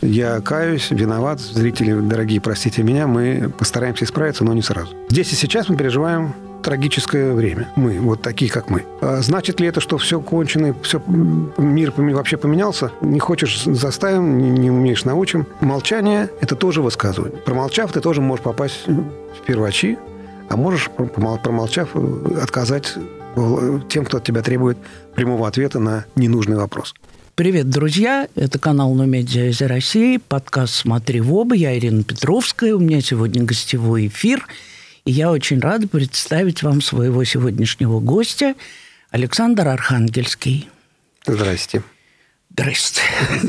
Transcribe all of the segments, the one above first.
Я каюсь, виноват. Зрители, дорогие, простите меня, мы постараемся исправиться, но не сразу. Здесь и сейчас мы переживаем трагическое время. Мы, вот такие, как мы. Значит ли это, что все кончено, все, мир вообще поменялся? Не хочешь — заставим, не умеешь — научим. Молчание – это тоже высказывание. Промолчав, ты тоже можешь попасть в первачи, а можешь, промолчав, отказать тем, кто от тебя требует прямого ответа на ненужный вопрос. Привет, друзья! Это канал «Нумедиа из России», подкаст «Смотри в оба». Я Ирина Петровская. У меня сегодня гостевой эфир. И я очень рада представить вам своего сегодняшнего гостя, Александр Архангельский. Здрасте. Здрасте.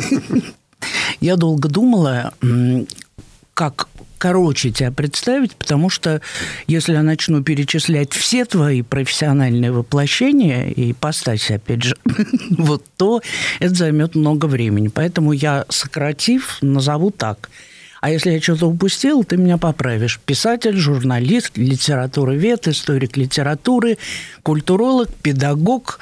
Я долго думала, как короче тебя представить, потому что если я начну перечислять все твои профессиональные воплощения и ипостаси, опять же, вот, то это займет много времени. Поэтому я, сократив, назову так. А если я что-то упустил, ты меня поправишь. Писатель, журналист, литературовед, историк литературы, культуролог, педагог,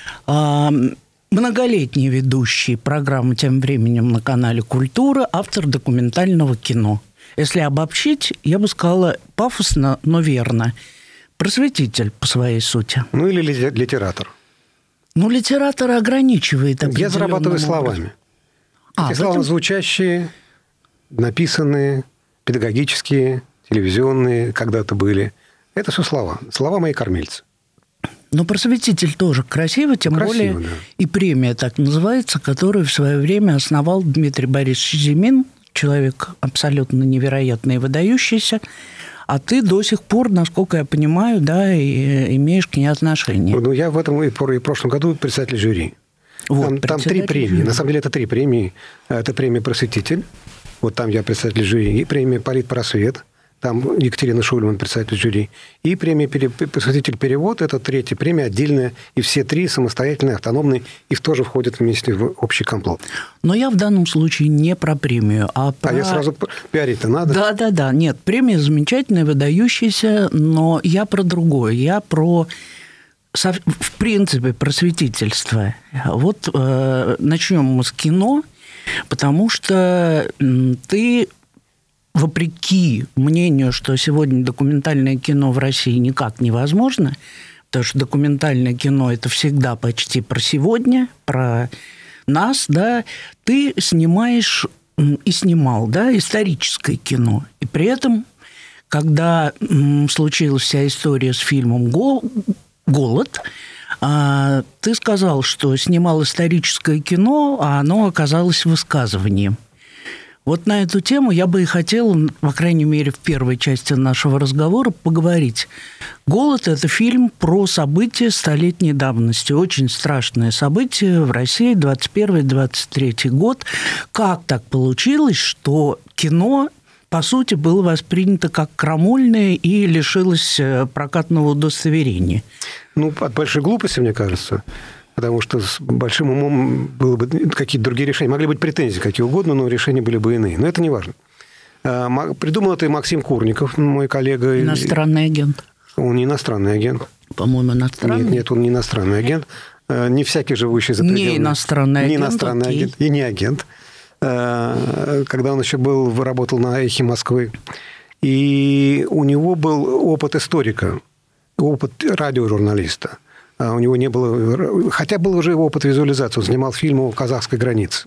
многолетний ведущий программы «Тем временем» на канале «Культура», автор документального кино. Если обобщить, я бы сказала пафосно, но верно. Просветитель по своей сути. Ну, или литератор. Ну, литератор ограничивает определенным. Я зарабатываю словами. Эти слова звучащие, написанные, педагогические, телевизионные, когда-то были. Это все слова. Слова мои кормильцы. Но просветитель тоже красиво, тем более да. И премия так называется, которую в свое время основал Дмитрий Борисович Зимин, человек абсолютно невероятный и выдающийся, а ты до сих пор, насколько я понимаю, да, и имеешь к ней отношение. Ну, я в этом и в прошлом году председатель жюри. Вот, там 3 премии. Жюри. На самом деле это 3 премии. Это премия «Просветитель». Вот там я председатель жюри. И премия «Политпросвет». Там Екатерина Шульман, председатель жюри. И премия «Просветитель перевод». Это 3-я премия, отдельная. И все 3 самостоятельные, автономные. И тоже входят вместе в общий комплот. Но я в данном случае не про премию, а про... А я сразу пиарить-то надо? Да. Нет, премия замечательная, выдающаяся, но я про другое. Я про, в принципе, просветительство. Вот начнем мы с кино, потому что ты... Вопреки мнению, что сегодня документальное кино в России никак невозможно, потому что документальное кино – это всегда почти про сегодня, про нас, да, ты снимаешь и снимал, да, историческое кино. И при этом, когда случилась вся история с фильмом «Голод», ты сказал, что снимал историческое кино, а оно оказалось высказыванием. Вот на эту тему я бы и хотела, по крайней мере, в первой части нашего разговора поговорить. «Голод» – это фильм про события столетней давности. Очень страшное событие в России, 21-23 год. Как так получилось, что кино, по сути, было воспринято как крамольное и лишилось прокатного удостоверения? Ну, от большой глупости, мне кажется. Потому что с большим умом было бы какие-то другие решения. Могли быть претензии какие угодно, но решения были бы иные. Но это не важно. Придумал это и Максим Курников, мой коллега. Иностранный агент. Он не иностранный агент. По-моему, иностранный. Нет, он не иностранный агент. Не всякий, живущий за пределами. Не иностранный агент. Не иностранный агент. И не агент. Когда он еще работал на «Эхе Москвы». И у него был опыт историка, опыт радиожурналиста. У него не было... Хотя был уже его опыт визуализации. Он снимал фильм о казахской границе.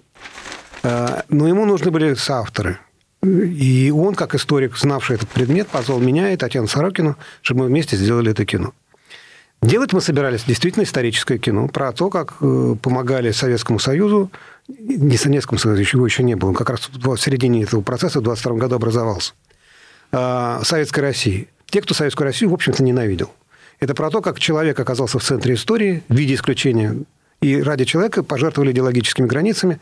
Но ему нужны были соавторы. И он, как историк, знавший этот предмет, позвал меня и Татьяну Сорокину, чтобы мы вместе сделали это кино. Делать мы собирались действительно историческое кино про то, как помогали Советскому Союзу. Не Советскому Союзу, его еще не было. Он как раз в середине этого процесса в 1922 году образовался. Советской России. Те, кто Советскую Россию, в общем-то, ненавидел. Это про то, как человек оказался в центре истории в виде исключения. И ради человека пожертвовали идеологическими границами.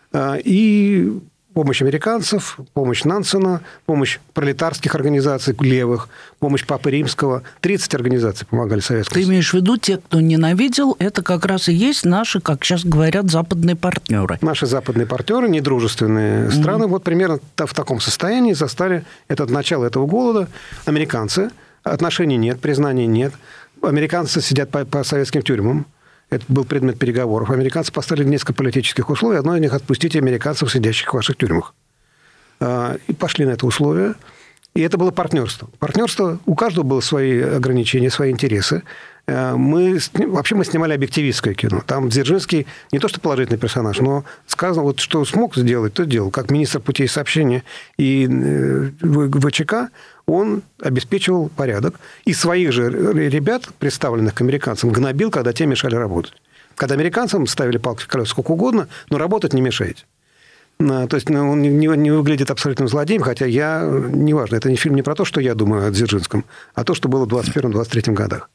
И помощь американцев, помощь Нансена, помощь пролетарских организаций левых, помощь Папы Римского. 30 организаций помогали Советскому Союзу. Ты имеешь в виду, те, кто ненавидел, это как раз и есть наши, как сейчас говорят, западные партнеры. Наши западные партнеры, недружественные страны, вот примерно в таком состоянии застали начало этого голода. Американцы. Отношений нет, признания нет. Американцы сидят по советским тюрьмам. это был предмет переговоров. Американцы поставили несколько политических условий. Одно из них – отпустить американцев, сидящих в ваших тюрьмах. И пошли на это условие. И это было партнерство. Партнерство, у каждого было свои ограничения, свои интересы. Мы снимали объективистское кино. Там Дзержинский не то что положительный персонаж, но сказано, вот что смог сделать, то делал. Как министр путей сообщения и ВЧК, он обеспечивал порядок. И своих же ребят, представленных к американцам, гнобил, когда те мешали работать. Когда американцам ставили палки в колеса сколько угодно, но работать не мешаете. То есть он не выглядит абсолютным злодеем, хотя неважно, это не фильм не про то, что я думаю о Дзержинском, а то, что было в 21-23 годах.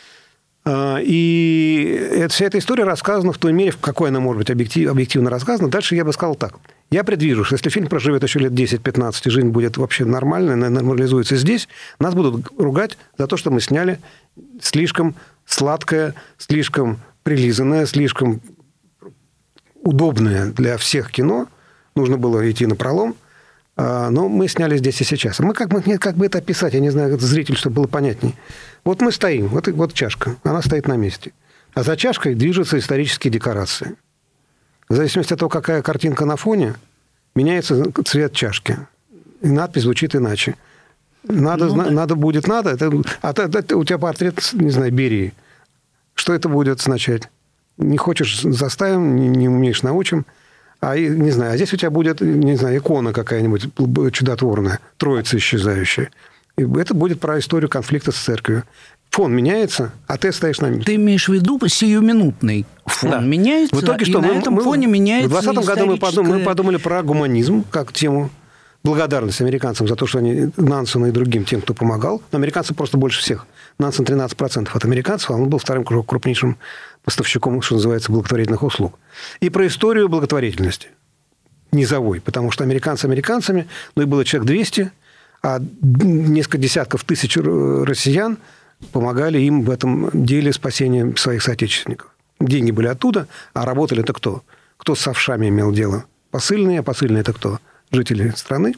И вся эта история рассказана в той мере, в какой она может быть объективно рассказана. Дальше я бы сказал так. Я предвижу, что если фильм проживет еще лет 10-15, и жизнь будет вообще нормальной, нормализуется здесь, нас будут ругать за то, что мы сняли слишком сладкое, слишком прилизанное, слишком удобное для всех кино. Нужно было идти напролом. Но мы сняли здесь и сейчас. Как бы это описать? Я не знаю, зритель, чтобы было понятнее. Вот мы стоим, вот чашка, она стоит на месте. А за чашкой движутся исторические декорации. В зависимости от того, какая картинка на фоне, меняется цвет чашки. И надпись звучит иначе. Надо будет. Это у тебя портрет, не знаю, Берии. Что это будет означать? Не хочешь – заставим, не умеешь – научим. Не знаю, а здесь у тебя будет, не знаю, икона какая-нибудь чудотворная, троица исчезающая. И это будет про историю конфликта с церковью. Фон меняется, а ты стоишь на месте. Ты имеешь в виду сиюминутный фон меняется, в итоге, что и на этом фоне меняется в 2020 году мы подумали про гуманизм как тему, благодарность американцам за то, что они Нансену и другим, тем, кто помогал. Но американцы просто больше всех. Нансен 13% от американцев, а он был вторым крупнейшим поставщиком, что называется, благотворительных услуг. И про историю благотворительности. Низовой. Потому что американцы американцами, но и было человек 200, а несколько десятков тысяч россиян помогали им в этом деле спасения своих соотечественников. Деньги были оттуда, а работали-то кто? Кто с овшами имел дело? Посыльные, а посыльные – это кто? Жители страны.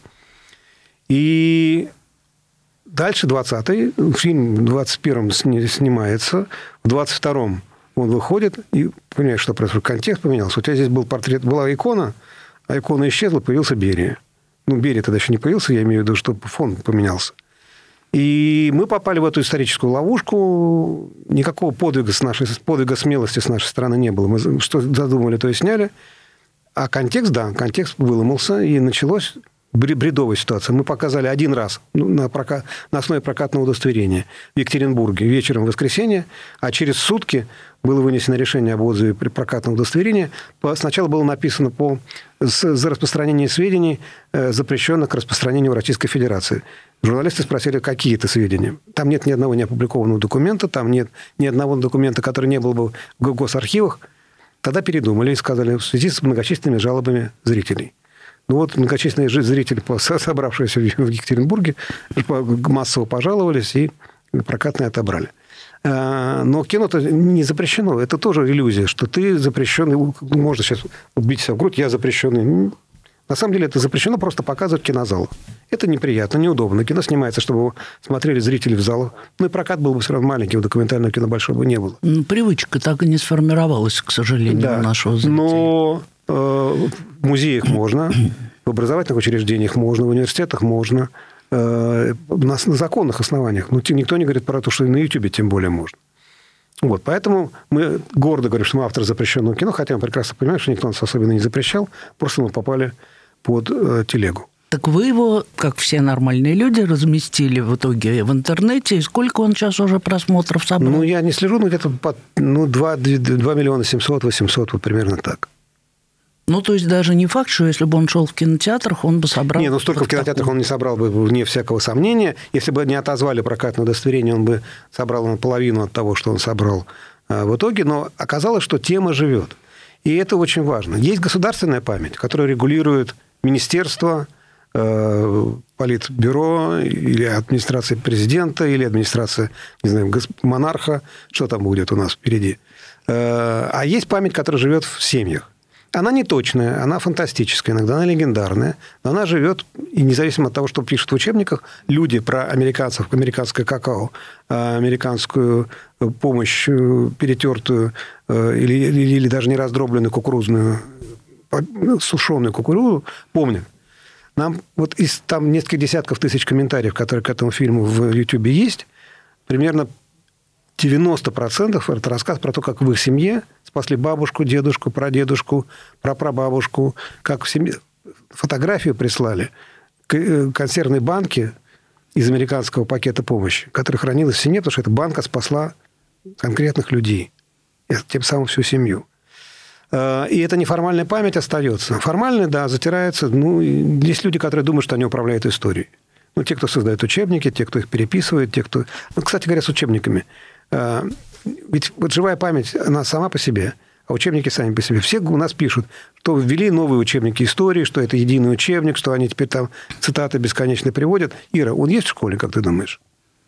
И дальше 20-й, фильм в 21-м снимается, в 22-м он выходит, и понимаешь, что происходит. Контекст поменялся. У тебя здесь был портрет, была икона, а икона исчезла, появился Берия. Берия тогда еще не появился, я имею в виду, что фон поменялся. И мы попали в эту историческую ловушку. Никакого подвига смелости с нашей стороны не было. Мы что задумали, то и сняли. А контекст выломался, и началась бредовая ситуация. Мы показали один раз на основе прокатного удостоверения в Екатеринбурге вечером в воскресенье, а через сутки было вынесено решение об отзыве прокатного удостоверения. Сначала было написано за распространение сведений, запрещенных к распространению в Российской Федерации. Журналисты спросили, какие это сведения. Там нет ни одного неопубликованного документа, там нет ни одного документа, который не был бы в госархивах. Тогда передумали и сказали, в связи с многочисленными жалобами зрителей. Многочисленные зрители, собравшиеся в Екатеринбурге, массово пожаловались и прокатные отобрали. Но кино-то не запрещено. Это тоже иллюзия, что ты запрещенный. Можно сейчас убить себя в грудь, я запрещенный. На самом деле это запрещено просто показывать в кинозалах. Это неприятно, неудобно. Кино снимается, чтобы его смотрели зрители в залах. И прокат был бы все равно маленький, документального кино большого бы не было. Привычка так и не сформировалась, к сожалению, у нашего зрителя. Но в музеях можно, в образовательных учреждениях можно, в университетах можно, на законных основаниях. Но никто не говорит про то, что и на Ютубе тем более можно. Поэтому мы гордо говорим, что мы автор запрещенного кино, хотя мы прекрасно понимаем, что никто нас особенно не запрещал, просто мы попали под телегу. Так вы его, как все нормальные люди, разместили в итоге в интернете. И сколько он сейчас уже просмотров собрал? Я не слежу, но где-то 2 миллиона 700-800, примерно так. То есть даже не факт, что если бы он шел в кинотеатрах, он бы собрал... Не, столько в кинотеатрах он не собрал бы, вне всякого сомнения. Если бы не отозвали прокатное удостоверение, он бы собрал половину от того, что он собрал в итоге. Но оказалось, что тема живет. И это очень важно. Есть государственная память, которая регулирует министерство, политбюро, или администрация президента, или администрация, не знаю, монарха, что там будет у нас впереди. А есть память, которая живет в семьях. Она не точная, она фантастическая, иногда она легендарная, но она живет, и независимо от того, что пишут в учебниках, люди про американцев, американское какао, американскую помощь перетертую или даже не раздробленную кукурузную, сушеную кукурузу помнят. Нам вот из там нескольких десятков тысяч комментариев, которые к этому фильму в Ютьюбе есть, примерно 90% это рассказ про то, как в их семье спасли бабушку, дедушку, прадедушку, прапрабабушку, как в семье фотографию прислали консервной банки из американского пакета помощи, которая хранилась в семье, потому что эта банка спасла конкретных людей, и тем самым всю семью. И эта неформальная память остается. Формальная, да, затирается. Ну, есть люди, которые думают, что они управляют историей. Ну, те, кто создает учебники, те, кто их переписывает, те, кто... Ну, кстати говоря, с учебниками. Ведь вот живая память, она сама по себе, а учебники сами по себе. Все у нас пишут, что ввели новые учебники истории, что это единый учебник, что они теперь там цитаты бесконечно приводят. Ира, он есть в школе, как ты думаешь?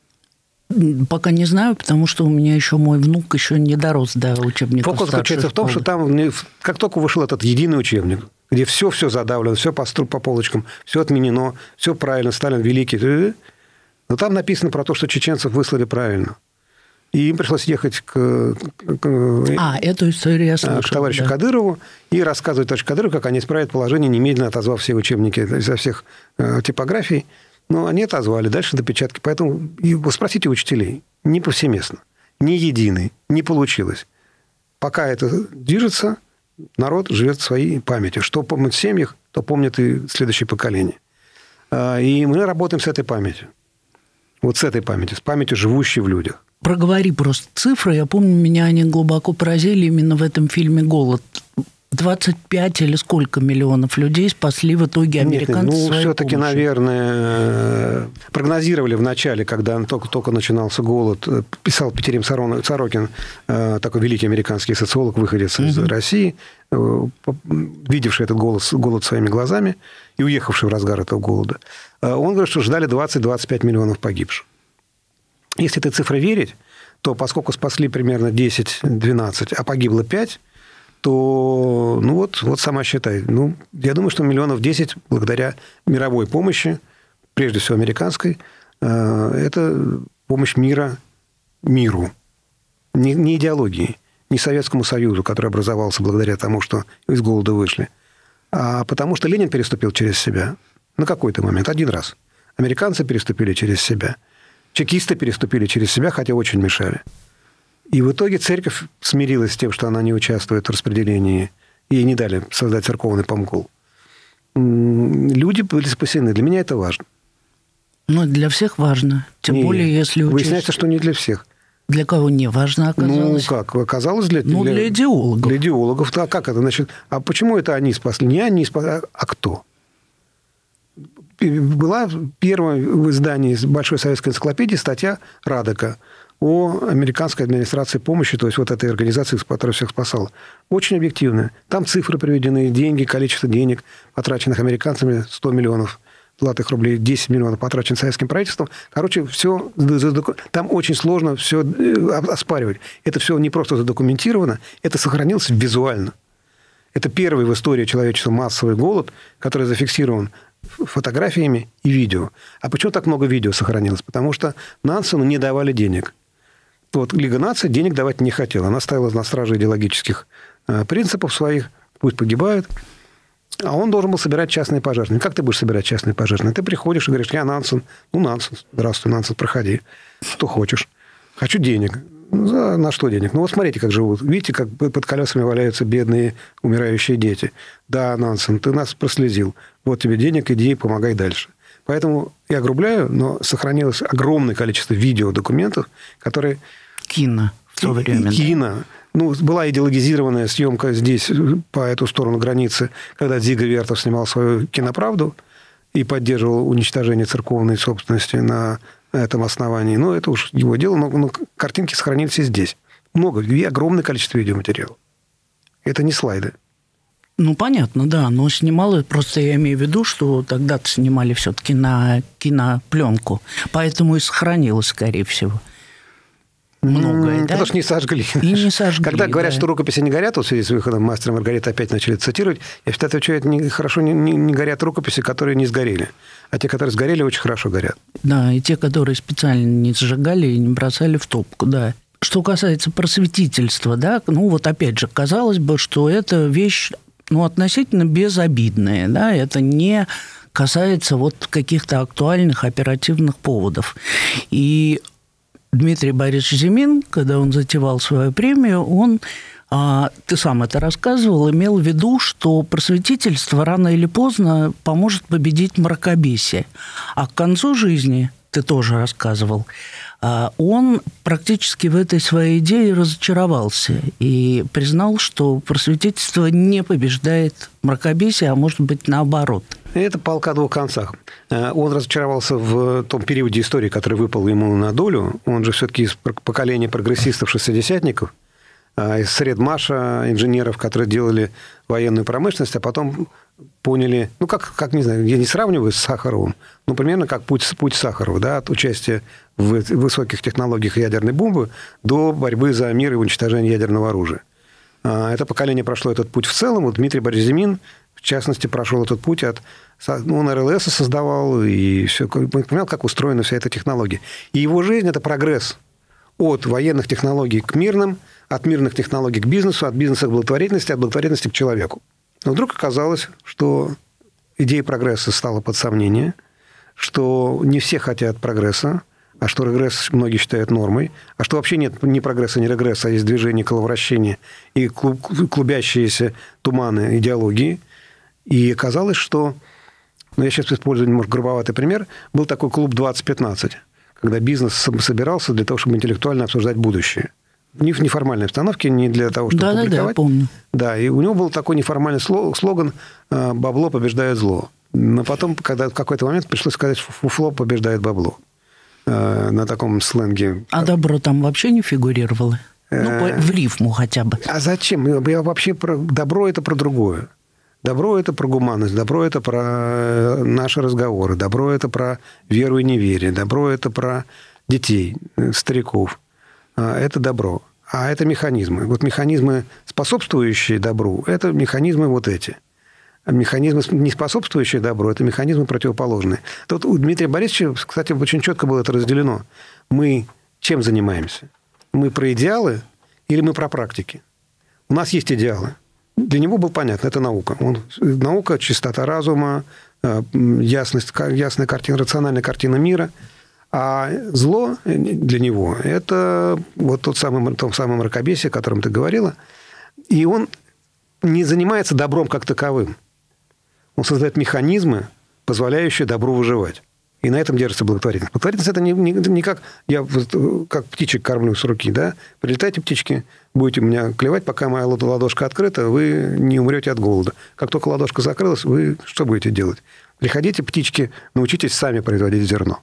Пока не знаю, потому что у меня еще мой внук еще не дорос до учебников. Фокус заключается в том, что там, как только вышел этот единый учебник, где все задавлено, все по полочкам, все отменено, все правильно, Сталин великий, но там написано про то, что чеченцев выслали правильно. И им пришлось ехать к эту историю я слышал, к товарищу Кадырову и рассказывать товарищу Кадырову, как они исправят положение, немедленно отозвав все учебники изо всех типографий. Но они отозвали, дальше допечатки. Поэтому вы спросите учителей, не повсеместно, не единый, не получилось. Пока это движется, народ живет своей памятью. Что помнят в семьях, то помнят и следующее поколение. И мы работаем с этой памятью. Вот с этой памятью, с памятью, живущей в людях. Проговори просто цифры. Я помню, меня они глубоко поразили именно в этом фильме «Голод». 25 или сколько миллионов людей спасли в итоге американцы своей помощью? Все-таки, наверное, прогнозировали в начале, когда только начинался голод, писал Петерим Сорокин, такой великий американский социолог, выходец из России, видевший этот голод своими глазами и уехавший в разгар этого голода. Он говорит, что ждали 20-25 миллионов погибших. Если этой цифре верить, то поскольку спасли примерно 10-12, а погибло 5, то, вот сама считай. Я думаю, что миллионов 10 благодаря мировой помощи, прежде всего американской, это помощь миру. Не идеологии, не Советскому Союзу, который образовался благодаря тому, что из голода вышли, а потому что Ленин переступил через себя на какой-то момент, один раз. Американцы переступили через себя. Чекисты переступили через себя, хотя очень мешали. И в итоге церковь смирилась с тем, что она не участвует в распределении, и ей не дали создать церковный помкул. Люди были спасены. Для меня это важно. Но для всех важно. Тем более, если учесть... Выясняется, что не для всех. Для кого не важно оказалось? Как? Оказалось для идеологов. Для идеологов. А как это? Значит, а почему это они спасли? Не они спасли, а кто? Была первая в издании Большой советской энциклопедии статья Радека о американской администрации помощи, то есть вот этой организации, которая всех спасала. Очень объективная. Там цифры приведены, деньги, количество денег, потраченных американцами, 100 миллионов золотых рублей, 10 миллионов потрачено советским правительством. Короче, все, там очень сложно все оспаривать. Это все не просто задокументировано, это сохранилось визуально. Это первый в истории человечества массовый голод, который зафиксирован фотографиями и видео. А почему так много видео сохранилось? Потому что Нансену не давали денег. Вот Лига наций денег давать не хотела. Она ставила на страже идеологических принципов своих. Пусть погибают. А он должен был собирать частные пожертвования. Как ты будешь собирать частные пожертвования? Ты приходишь и говоришь, я Нансен. Нансен. Здравствуй, Нансен, проходи. Что хочешь. Хочу денег. На что денег? Вот смотрите, как живут. Видите, как под колесами валяются бедные умирающие дети. Да, Нансен, ты нас прослезил. Вот тебе денег, иди, помогай дальше. Поэтому я огрубляю, но сохранилось огромное количество видеодокументов, которые... Кино в то время. Кино. Была идеологизированная съемка здесь, по эту сторону границы, когда Дзига Вертов снимал свою «Киноправду» и поддерживал уничтожение церковной собственности на этом основании. Это уж его дело, но картинки сохранились и здесь. Много, и огромное количество видеоматериалов. Это не слайды. Понятно, да, но снимал, просто я имею в виду, что тогда-то снимали все-таки на кинопленку, поэтому и сохранилось, скорее всего. многое, да? Потому что не сожгли. И не сожгли. Когда говорят, что рукописи не горят, вот в связи с выходом «Мастера и Маргариты» опять начали цитировать, я считаю, что это хорошо не горят рукописи, которые не сгорели. А те, которые сгорели, очень хорошо горят. Да, и те, которые специально не сжигали и не бросали в топку, да. Что касается просветительства, да, вот опять же, казалось бы, что это вещь, относительно безобидная, да, это не касается вот каких-то актуальных оперативных поводов. И Дмитрий Борисович Зимин, когда он затевал свою премию, он, ты сам это рассказывал, имел в виду, что просветительство рано или поздно поможет победить мракобесие. А к концу жизни, ты тоже рассказывал, он практически в этой своей идее разочаровался и признал, что просветительство не побеждает мракобесие, а может быть наоборот. Это палка о двух концах. Он разочаровался в том периоде истории, который выпал ему на долю. Он же все-таки из поколения прогрессистов-шестидесятников, из средмаша, инженеров, которые делали военную промышленность, а потом поняли, как не знаю, я не сравниваю с Сахаровым, но примерно как путь Сахарова, да, от участия в высоких технологиях ядерной бомбы до борьбы за мир и уничтожение ядерного оружия. Это поколение прошло этот путь в целом. Вот Дмитрий Борисович Зимин, в частности, прошел этот путь он РЛС создавал, и все, понимал, как устроена вся эта технология. И его жизнь – это прогресс от военных технологий к мирным, от мирных технологий к бизнесу, от бизнеса к благотворительности, от благотворительности к человеку. Но вдруг оказалось, что идея прогресса стала под сомнение, что не все хотят прогресса, а что регресс многие считают нормой, а что вообще нет ни прогресса, ни регресса, а есть движение, коловращение и клубящиеся туманы идеологии. И оказалось, что, я сейчас использую немножко грубоватый пример, был такой клуб 2015, когда бизнес собирался для того, чтобы интеллектуально обсуждать будущее. Не в неформальной обстановке, не для того, чтобы публиковать. Да, помню. Да, и у него был такой неформальный слоган «Бабло побеждает зло». Но потом, когда в какой-то момент пришлось сказать «Фуфло побеждает бабло». На таком сленге. А добро там вообще не фигурировало? В рифму хотя бы. А зачем? Я вообще добро – это про другое. Добро – это про гуманность, добро – это про наши разговоры, добро – это про веру и неверие, добро – это про детей, стариков. Это добро. А это механизмы. Вот механизмы, способствующие добру, это механизмы вот эти. А механизмы, не способствующие добру, это механизмы противоположные. Тут у Дмитрия Борисовича, кстати, очень четко было это разделено. Мы чем занимаемся? Мы про идеалы или мы про практики? У нас есть идеалы. Для него было понятно, это наука. Наука, чистота разума, ясная картина, рациональная картина мира. А зло для него – это вот то самое мракобесие, о котором ты говорила. И он не занимается добром как таковым. Он создает механизмы, позволяющие добру выживать. И на этом держится благотворительность. Благотворительность – это не как я как птичек кормлю с руки. Да? Прилетайте, птички, будете у меня клевать, пока моя ладошка открыта, вы не умрете от голода. Как только ладошка закрылась, вы что будете делать? Приходите, птички, научитесь сами производить зерно.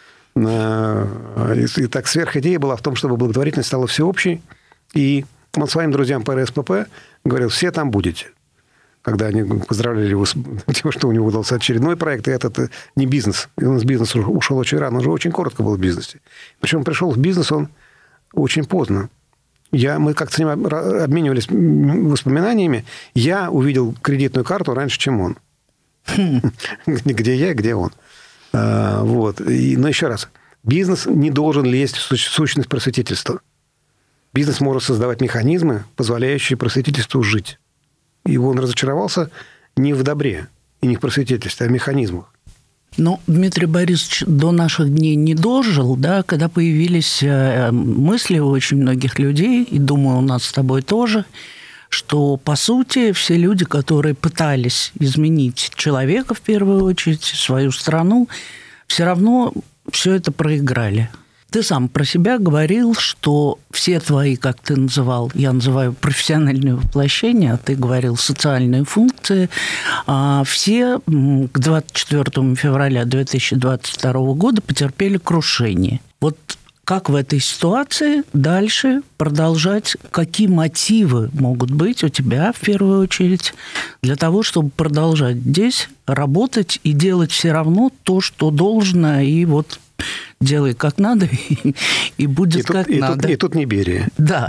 И так сверхидея была в том, чтобы благотворительность стала всеобщей. И он своим друзьям по РСПП говорил, все там будете. Когда они поздравляли его с тем, что у него удался очередной проект, и этот не бизнес. И он из бизнеса ушел очень рано, он уже очень коротко был в бизнесе. Причем пришел в бизнес он очень поздно. Мы как-то с ним обменивались воспоминаниями. Я увидел кредитную карту раньше, чем он. Где я, где он. Вот. Но еще раз, бизнес не должен лезть в сущность просветительства. Бизнес может создавать механизмы, позволяющие просветительству жить. И он разочаровался не в добре и не в просветительстве, а в механизмах. Но Дмитрий Борисович до наших дней не дожил, да, когда появились мысли у очень многих людей, и, думаю, у нас с тобой тоже, что, по сути, все люди, которые пытались изменить человека, в первую очередь, свою страну, все равно все это проиграли. Ты сам про себя говорил, что все твои, как ты называл, я называю профессиональные воплощения, а ты говорил социальные функции, все к 24 февраля 2022 года потерпели крушение. Вот как в этой ситуации дальше продолжать? Какие мотивы могут быть у тебя, в первую очередь, для того, чтобы продолжать здесь работать и делать все равно то, что должно, и вот делай как надо, и будет как надо. И тут не Берия. Да.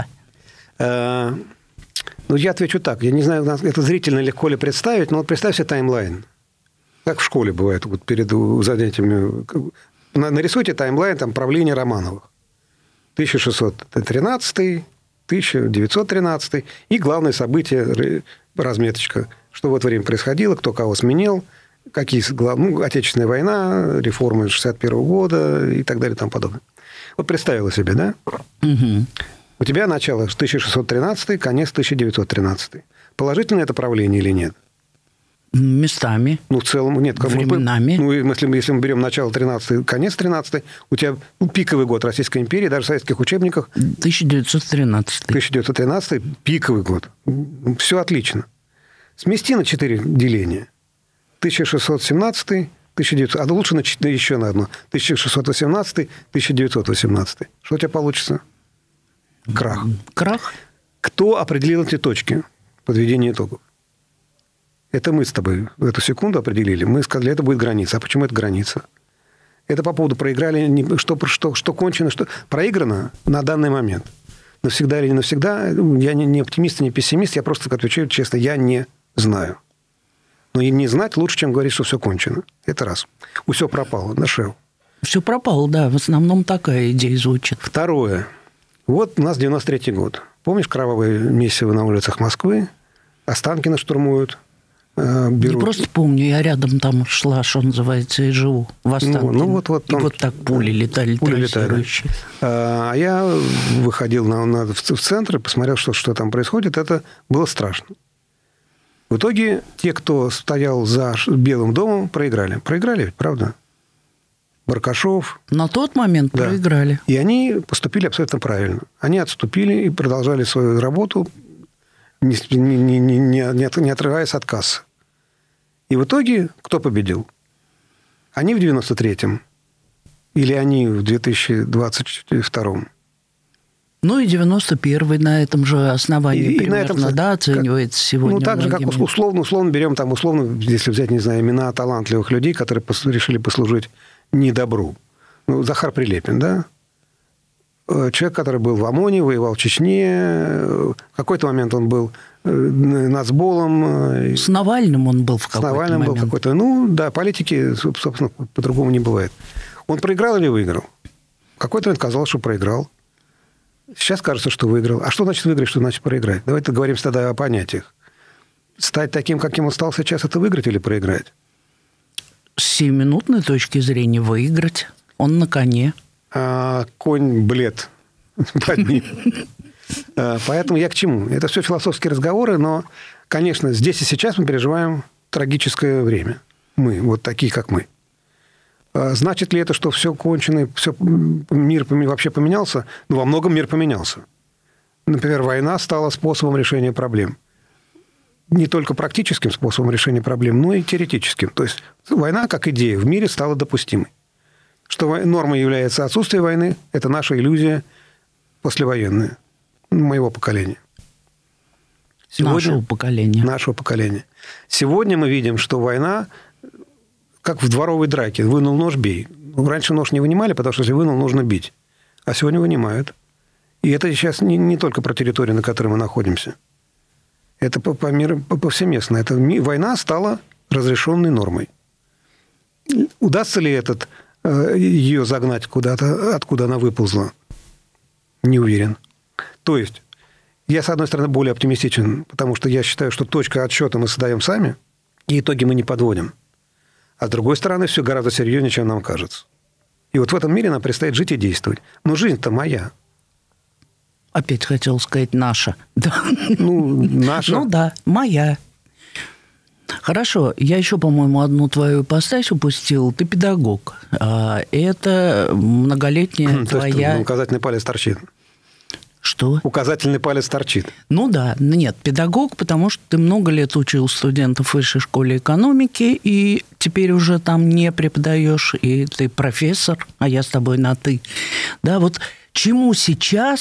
Ну, я отвечу так. Я не знаю, это зрительно легко ли представить, но вот представь себе таймлайн. Как в школе бывает вот перед занятиями. Нарисуйте таймлайн там, правления Романовых. 1613, 1913. И главное событие, разметочка. Что в это время происходило, кто кого сменил, какие Отечественная война, реформы 61 года и так далее и тому подобное. Вот представила себе, да? Угу. У тебя начало 1613, конец 1913. Положительное это правление или нет? Местами. Ну, в целом, нет. Временами. Если мы берем начало 13, конец 13, у тебя пиковый год Российской империи, даже в советских учебниках. 1913. 1913, пиковый год. Все отлично. Смести на 4 деления. 1617, 1900, а лучше еще на одно. 1618, 1918. Что у тебя получится? Крах. Крах? Кто определил эти точки подведения итогов? Это мы с тобой в эту секунду определили. Мы сказали, это будет граница. А почему это граница? Это по поводу проиграли, что кончено, что проиграно на данный момент. Навсегда или не навсегда, я не оптимист, не пессимист, я просто отвечаю честно, я не знаю. Но и не знать лучше, чем говорить, что все кончено. Это раз. Все пропало, нашел. Все пропало, да. В основном такая идея звучит. Второе. Вот у нас 93-й год. Помнишь кровавые месивы на улицах Москвы? Останкино штурмуют. Берут. Не просто помню, я рядом там шла, что называется, и живу в Останкино. Вот и вот так пули летали. А я выходил в центр и посмотрел, что там происходит. Это было страшно. В итоге те, кто стоял за Белым домом, проиграли. Проиграли ведь, правда? Баркашов. На тот момент проиграли. И они поступили абсолютно правильно. Они отступили и продолжали свою работу, не отрываясь от кассы. И в итоге кто победил? Они в 93-м или они в 2022-м? Ну, и 91-й на этом же основании примерно, оценивается сегодня. Ну, так же, как условно берем, там, если взять, не знаю, имена талантливых людей, которые решили послужить не добру. Ну, Захар Прилепин, да? Человек, который был в ОМОНе, воевал в Чечне. В какой-то момент он был нацболом. С Навальным он был в какой-то момент. С Навальным был какой-то. Ну, да, политики, собственно, по-другому не бывает. Он проиграл или выиграл? В какой-то момент казалось, что проиграл. Сейчас кажется, что выиграл. А что значит выиграть, что значит проиграть? Давайте говорим тогда о понятиях. Стать таким, каким он стал сейчас, это выиграть или проиграть? С сиюминутной точки зрения выиграть. Он на коне. А конь блед под ним. Поэтому я к чему? Это все философские разговоры, но, конечно, здесь и сейчас мы переживаем трагическое время. Мы, вот такие, как мы. Значит ли это, что все кончено, мир вообще поменялся? Ну, во многом мир поменялся. Например, война стала способом решения проблем. Не только практическим способом решения проблем, но и теоретическим. То есть война, как идея, в мире стала допустимой. Что нормой является отсутствие войны, это наша иллюзия послевоенная, моего поколения. Нашего поколения. Сегодня мы видим, что война, как в дворовой драке, вынул нож, бей. Раньше нож не вынимали, потому что если вынул, нужно бить. А сегодня вынимают. И это сейчас не только про территорию, на которой мы находимся. Это повсеместно. Война стала разрешенной нормой. Удастся ли ее загнать куда-то, откуда она выползла? Не уверен. То есть, я, с одной стороны, более оптимистичен, потому что я считаю, что точку отсчета мы создаем сами, и итоги мы не подводим. А с другой стороны, все гораздо серьезнее, чем нам кажется. И вот в этом мире нам предстоит жить и действовать. Но жизнь-то моя. Опять хотел сказать наша. Да. Ну, наша. Ну да, моя. Хорошо. Я еще, по-моему, одну твою ипостась упустил. Ты педагог. Это многолетняя твоя... Указательный палец торчит. Что? Указательный палец торчит. Ну да. Нет, педагог, потому что ты много лет учил студентов в Высшей школе экономики, и теперь уже там не преподаешь, и ты профессор, а я с тобой на «ты». Да, вот чему сейчас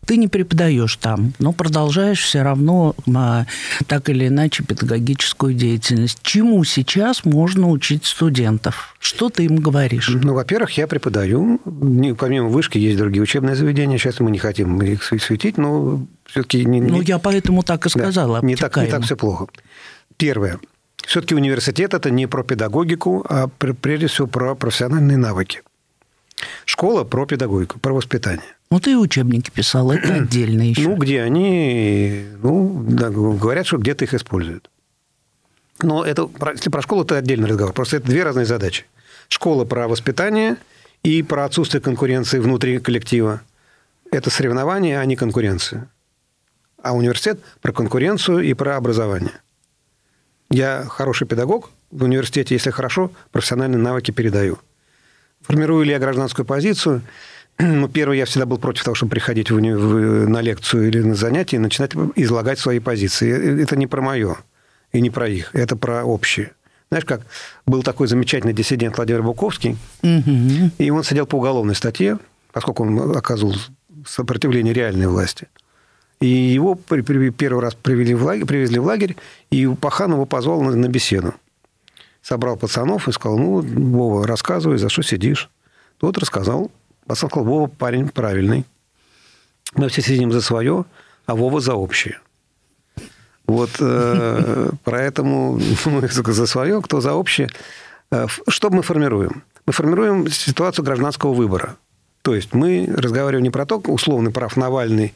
ты не преподаешь там, но продолжаешь все равно так или иначе педагогическую деятельность. Чему сейчас можно учить студентов? Что ты им говоришь? Ну, во-первых, я преподаю. Помимо вышки есть другие учебные заведения. Сейчас мы не хотим их светить, но все-таки... Ну, я поэтому так и сказала. Да, не так все плохо. Первое. Все-таки университет – это не про педагогику, а прежде всего про профессиональные навыки. Школа про педагогику, про воспитание. Ну, ты и учебники писал, это отдельно еще. Ну, где они, да, говорят, что где-то их используют. Но это, если про школу, это отдельный разговор. Просто это две разные задачи. Школа про воспитание и про отсутствие конкуренции внутри коллектива. Это соревнование, а не конкуренция. А университет про конкуренцию и про образование. Я хороший педагог в университете, если хорошо, профессиональные навыки передаю. Формирую ли я гражданскую позицию? Ну, первое, я всегда был против того, чтобы приходить на лекцию или на занятие и начинать излагать свои позиции. Это не про мое и не про их, это про общее. Знаешь, как был такой замечательный диссидент Владимир Буковский, и он сидел по уголовной статье, поскольку он оказывал сопротивление реальной власти. И его первый раз привезли в лагерь, и Пахан его позвал на беседу. Собрал пацанов и сказал: ну, Вова, рассказывай, за что сидишь. Тот рассказал. Пацан сказал: Вова парень правильный. Мы все сидим за свое, а Вова за общее. Вот поэтому мы за свое, кто за общее. Что мы формируем? Мы формируем ситуацию гражданского выбора. То есть мы разговариваем не про то, условный прав Навальный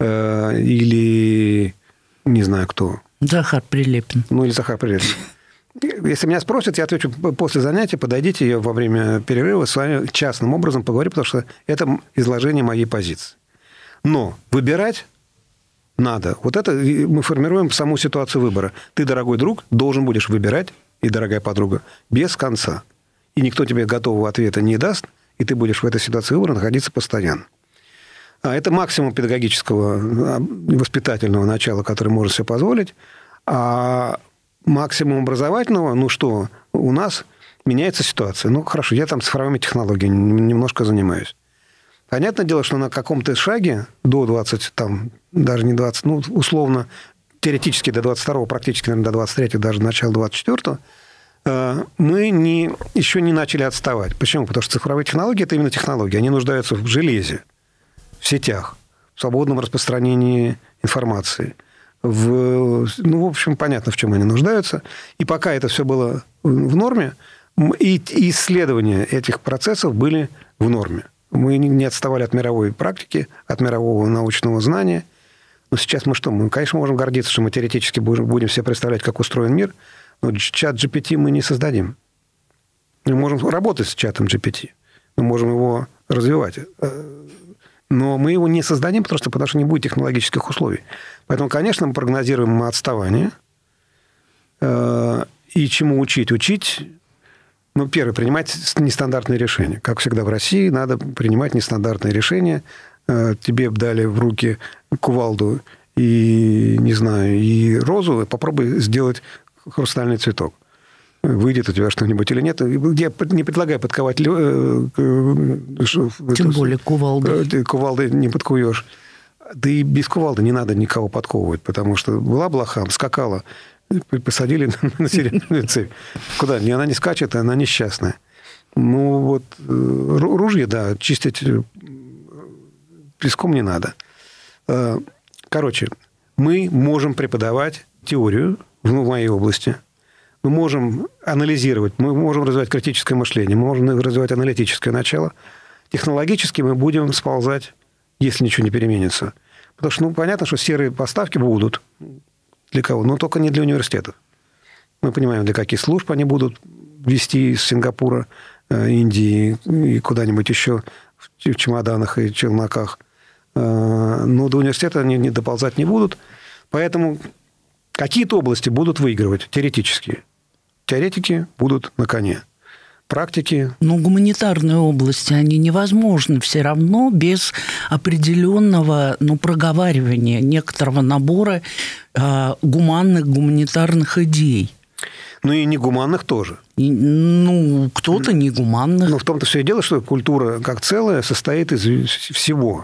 или не знаю кто. Захар Прилепин. Ну, или Захар Прилепин. Если меня спросят, я отвечу: после занятия подойдите, я во время перерыва с вами частным образом поговорю, потому что это изложение моей позиции. Но выбирать надо. Вот это мы формируем саму ситуацию выбора. Ты, дорогой друг, должен будешь выбирать, и дорогая подруга, без конца. И никто тебе готового ответа не даст, и ты будешь в этой ситуации выбора находиться постоянно. Это максимум педагогического, воспитательного начала, который можно себе позволить. А максимум образовательного, ну что, у нас меняется ситуация. Ну, хорошо, я там цифровыми технологиями немножко занимаюсь. Понятное дело, что на каком-то шаге до 20, там, даже не 20, ну, условно, теоретически до 22-го, практически, наверное, до 23-го, даже до начала 24-го, мы еще не начали отставать. Почему? Потому что цифровые технологии – это именно технологии. Они нуждаются в железе, в сетях, в свободном распространении информации. В общем, понятно, в чем они нуждаются. И пока это все было в норме, и исследования этих процессов были в норме. Мы не отставали от мировой практики, от мирового научного знания. Но сейчас мы что? Мы, конечно, можем гордиться, что мы теоретически будем себе представлять, как устроен мир, но чат GPT мы не создадим. Мы можем работать с чатом GPT, мы можем его развивать. Но мы его не создадим, потому что не будет технологических условий. Поэтому, конечно, мы прогнозируем отставание. И чему учить? Учить, ну, первое, принимать нестандартные решения. Как всегда в России, надо принимать нестандартные решения. Тебе дали в руки кувалду и, не знаю, и розу, и попробуй сделать хрустальный цветок. Выйдет у тебя что-нибудь или нет. Я не предлагаю подковать... Тем более кувалды. Кувалды не подкуешь. Да и без кувалды не надо никого подковывать, потому что была блоха, скакала, посадили на серебряную цепь. Куда? Она не скачет, она несчастная. Ну, вот ружье, да, чистить песком не надо. Короче, мы можем преподавать теорию в моей области. Мы можем анализировать, мы можем развивать критическое мышление, мы можем развивать аналитическое начало. Технологически мы будем сползать, если ничего не переменится. Потому что, понятно, что серые поставки будут. Для кого? Но только не для университетов. Мы понимаем, для каких служб они будут везти из Сингапура, Индии и куда-нибудь еще в чемоданах и челноках. Но до университета они не доползать не будут. Поэтому какие-то области будут выигрывать теоретически. Теоретики будут на коне. Практики. Но гуманитарные области, они невозможны все равно без определенного, проговаривания некоторого набора гуманных, гуманитарных идей. Ну и негуманных тоже. Кто-то негуманных. Но в том-то все и дело, что культура как целая состоит из всего.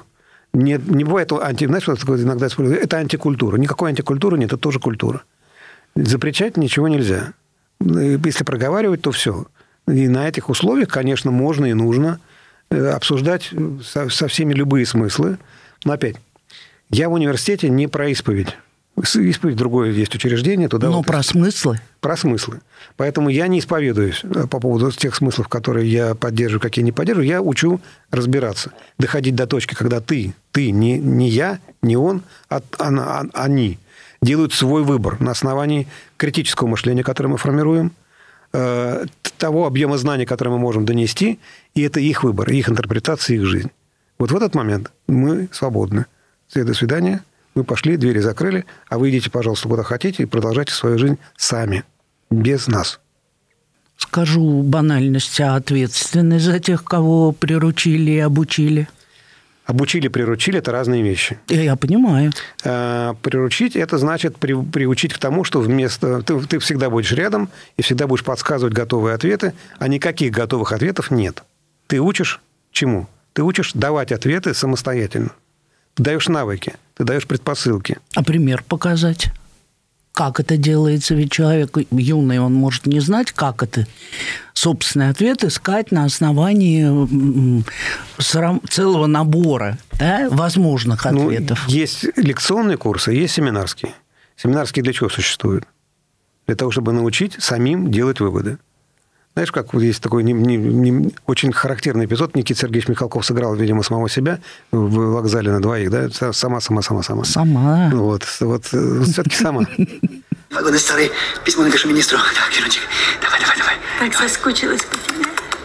Нет, не бывает знаешь, что такое иногда используют? Это антикультура. Никакой антикультуры нет, это тоже культура. Запрещать ничего нельзя. Если проговаривать, то все. И на этих условиях, конечно, можно и нужно обсуждать со всеми любые смыслы. Но опять, я в университете не про исповедь. Исповедь другое есть учреждение. Туда но про смыслы? Про смыслы. Поэтому я не исповедуюсь по поводу тех смыслов, которые я поддерживаю, какие не поддерживаю. Я учу разбираться. Доходить до точки, когда ты не я, не он, а они делают свой выбор на основании критического мышления, которое мы формируем, того объема знаний, который мы можем донести, и это их выбор, их интерпретация, их жизнь. Вот в этот момент мы свободны. До свидания. Мы пошли, двери закрыли, а вы идите, пожалуйста, куда хотите и продолжайте свою жизнь сами, без нас. Скажу банальность, а ответственность за тех, кого приручили и обучили? Обучили, приручили – это разные вещи. Я понимаю. Приручить – это значит приучить к тому, что вместо ты всегда будешь рядом и всегда будешь подсказывать готовые ответы, а никаких готовых ответов нет. Ты учишь чему? Ты учишь давать ответы самостоятельно. Ты даешь навыки, ты даешь предпосылки. А пример показать? Как это делается? Ведь человек юный, он может не знать, как это. Собственный ответ искать на основании целого набора, да, возможных ответов. Есть лекционные курсы, есть семинарские. Семинарские для чего существуют? Для того, чтобы научить самим делать выводы. Знаешь, как вот есть такой очень характерный эпизод. Никита Сергеевич Михалков сыграл, видимо, самого себя в «Вокзале на двоих», да? Сама. Сама. Вот все-таки сама. Вагоны старые, письмо напишу министру. Так, Верончик, давай. Так соскучилась по тебе.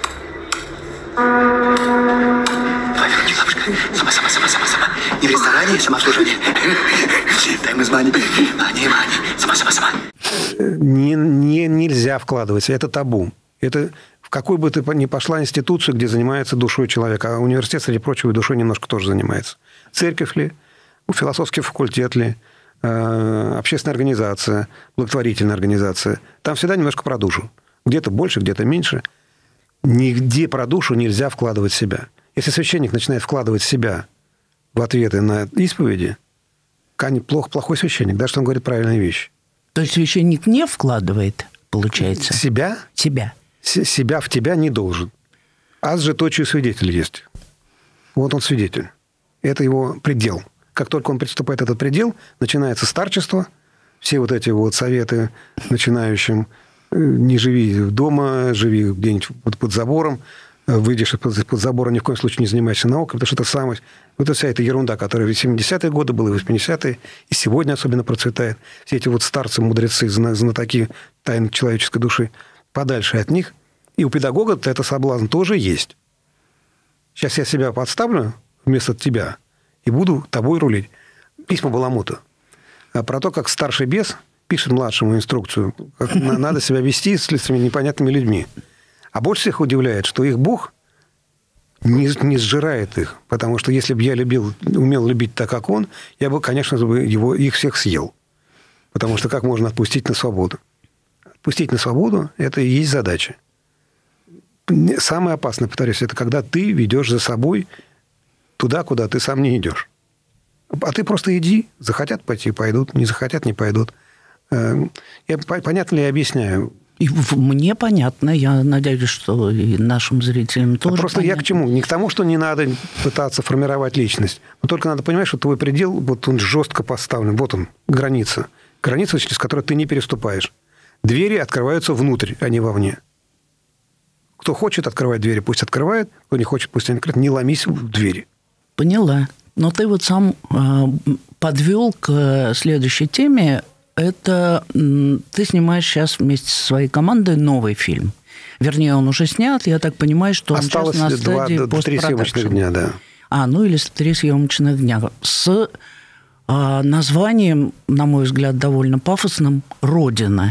Давай, Верончик, лапушка. Сама. Не в ресторане, самообслуживание. Дай мы звоним. Мани. Сама. Нельзя вкладываться. Это табу. Это в какой бы ты ни пошла институцию, где занимается душой человека, а университет, среди прочего, душой немножко тоже занимается. Церковь ли, философский факультет ли, общественная организация, благотворительная организация. Там всегда немножко про душу. Где-то больше, где-то меньше. Нигде про душу нельзя вкладывать себя. Если священник начинает вкладывать себя в ответы на исповеди, плохой священник, даже что он говорит правильные вещи. То есть священник не вкладывает, получается? Себя в тебя не должен. Аз же точию свидетель есть. Вот он свидетель. Это его предел. Как только он приступает этот предел, начинается старчество. Все вот эти вот советы начинающим: не живи дома, живи где-нибудь под забором, выйдешь из-под забора, ни в коем случае не занимайся наукой, потому что это самое... Вот вся эта ерунда, которая в 70-е годы была, и в 80-е, и сегодня особенно процветает. Все эти вот старцы, мудрецы, знатоки тайн человеческой души, подальше от них. И у педагога это соблазн тоже есть. Сейчас я себя подставлю вместо тебя и буду тобой рулить. Письма Баламута. Про то, как старший бес пишет младшему инструкцию, как надо себя вести с этими непонятными людьми. А больше всех удивляет, что их Бог не сжирает их. Потому что если бы я умел любить так, как он, я бы, конечно, их всех съел. Потому что как можно отпустить на свободу? Отпустить на свободу – это и есть задача. Самое опасное, повторюсь, это когда ты ведешь за собой туда, куда ты сам не идешь. А ты просто иди. Захотят пойти – пойдут. Не захотят – не пойдут. Понятно ли я объясняю? И мне понятно, я надеюсь, что и нашим зрителям тоже просто понятно. Я к чему? Не к тому, что не надо пытаться формировать личность. Но только надо понимать, что твой предел, вот он жестко поставлен. Вот он, граница. Граница, через которую ты не переступаешь. Двери открываются внутрь, а не вовне. Кто хочет открывать двери, пусть открывает. Кто не хочет, пусть не открывает. Не ломись в двери. Поняла. Но ты вот сам подвел к следующей теме. Это ты снимаешь сейчас вместе со своей командой новый фильм. Вернее, он уже снят. Я так понимаю, что он сейчас на стадии постпродакшн. 3 съемочных дня, да. 3 съемочных дня. С названием, на мой взгляд, довольно пафосным «Родина».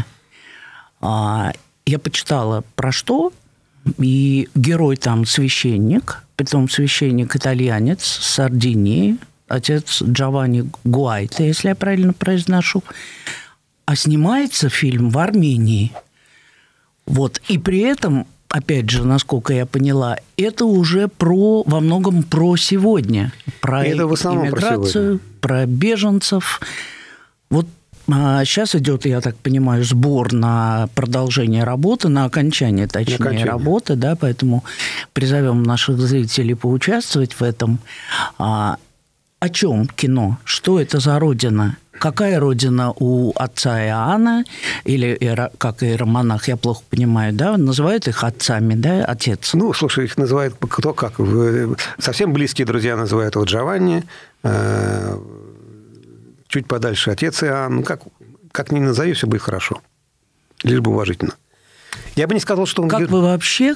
Я почитала про что, и герой там священник, притом священник-итальянец с Сардинии, отец Джованни Гуайта, если я правильно произношу. А снимается фильм в Армении. Вот. И при этом опять же, насколько я поняла, это уже во многом про сегодня. Про это в основном иммиграцию, про беженцев. Вот сейчас идет, я так понимаю, сбор на продолжение работы, на окончание, точнее, работы, да, поэтому призовем наших зрителей поучаствовать в этом. О чем кино? Что это за родина? Какая родина у отца Иоанна, или как иеромонах, я плохо понимаю, да, называют их отцами, да, отец? Ну, слушай, их называют кто как. Совсем близкие друзья называют его Джованни, чуть подальше отец Иоанн. Ну, как ни назови, все будет хорошо. Лишь бы уважительно. Я бы не сказал, что он... Как вы вообще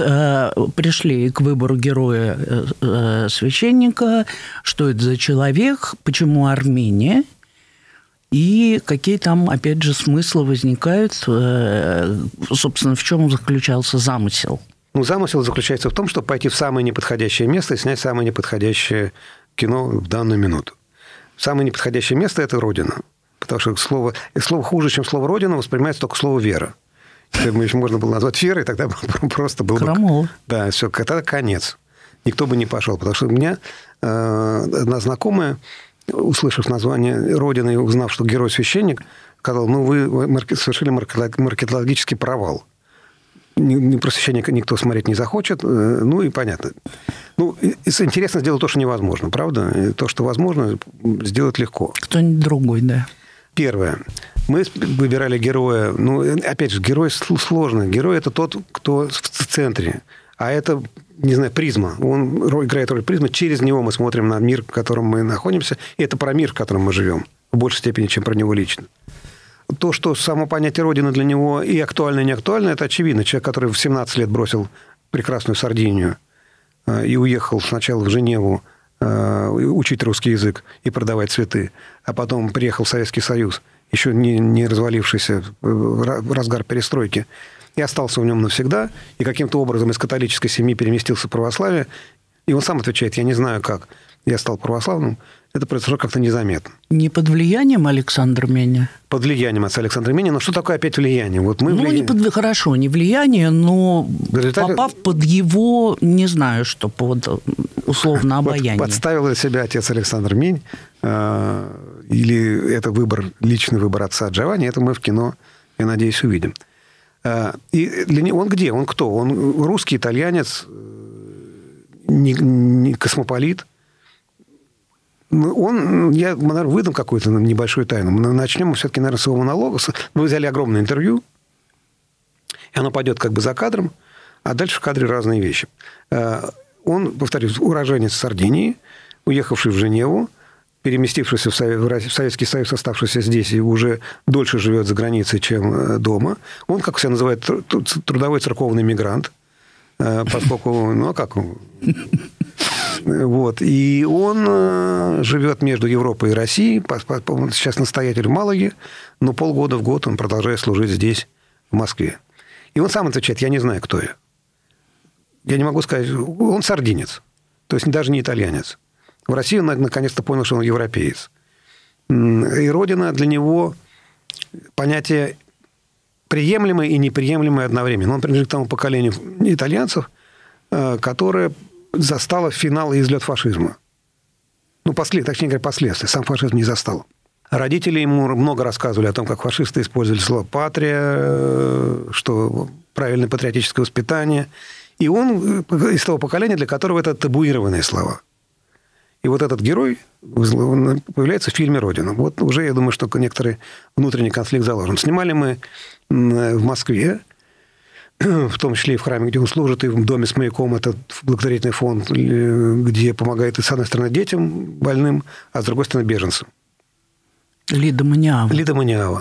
пришли к выбору героя священника? Что это за человек? Почему Армения? И какие там, опять же, смыслы возникают? Собственно, в чем заключался замысел? Ну, замысел заключается в том, чтобы пойти в самое неподходящее место и снять самое неподходящее кино в данную минуту. Самое неподходящее место – это Родина. Потому что слово хуже, чем слово «Родина», воспринимается только слово «вера». Если бы еще можно было назвать верой, тогда просто был бы... Да, все, тогда конец. Никто бы не пошел. Потому что у меня одна знакомая, услышав название «Родина» и узнав, что герой священник, сказала: ну, вы совершили маркетологический провал. Про священника никто смотреть не захочет. Ну, и понятно. Ну, интересно сделать то, что невозможно, правда? И то, что возможно, сделать легко. Кто-нибудь другой, да. Первое. Мы выбирали героя. Ну, опять же, герой сложный. Герой – это тот, кто в центре. А это, не знаю, призма. Он играет роль призмы. Через него мы смотрим на мир, в котором мы находимся. И это про мир, в котором мы живем. В большей степени, чем про него лично. То, что само понятие Родины для него и актуально, и не актуально, это очевидно. Человек, который в 17 лет бросил прекрасную Сардинию и уехал сначала в Женеву учить русский язык и продавать цветы, а потом приехал в Советский Союз, еще не развалившийся в разгар перестройки, и остался в нем навсегда, и каким-то образом из католической семьи переместился в православие, и он сам отвечает: я не знаю, как я стал православным, это произошло как-то незаметно. Не под влиянием Александра Меня? Под влиянием отца Александра Меня. Но что такое опять влияние? Вот мы хорошо, не влияние, но попав под его, не знаю, что, под условно обаяние. Подставил для себя отец Александр Мень, или это личный выбор отца Джованни, это мы в кино, я надеюсь, увидим. И для него он где? Он кто? Он русский, итальянец, не космополит. Мы, наверное, выдам какую-то небольшую тайну. Мы начнем все-таки, наверное, с его монолога. Мы взяли огромное интервью, и оно пойдет как бы за кадром, а дальше в кадре разные вещи. Он, повторюсь, уроженец Сардинии, уехавший в Женеву, переместившийся в Советский Союз, оставшийся здесь и уже дольше живет за границей, чем дома. Он, как себя называют, трудовой церковный мигрант, поскольку, ну, а как он... Вот. И он живет между Европой и Россией. Он сейчас настоятель в Малаге, но полгода в год он продолжает служить здесь, в Москве. И он сам отвечает: я не знаю, кто я. Я не могу сказать... Он сардинец, то есть даже не итальянец. В России он наконец-то понял, что он европеец. И Родина для него понятие приемлемое и неприемлемое одновременно. Он принадлежит к тому поколению итальянцев, которое застало финал и излет фашизма. Ну, точнее говоря, последствия. Сам фашизм не застал. Родители ему много рассказывали о том, как фашисты использовали слово «патрия», что правильное патриотическое воспитание. И он из того поколения, для которого это табуированные слова. И вот этот герой появляется в фильме «Родина». Вот уже, я думаю, что некоторый внутренний конфликт заложен. Снимали мы в Москве, в том числе и в храме, где он служит, и в доме с маяком. Это благотворительный фонд, где помогает, и с одной стороны, детям больным, а с другой стороны, беженцам. Лида Маниава.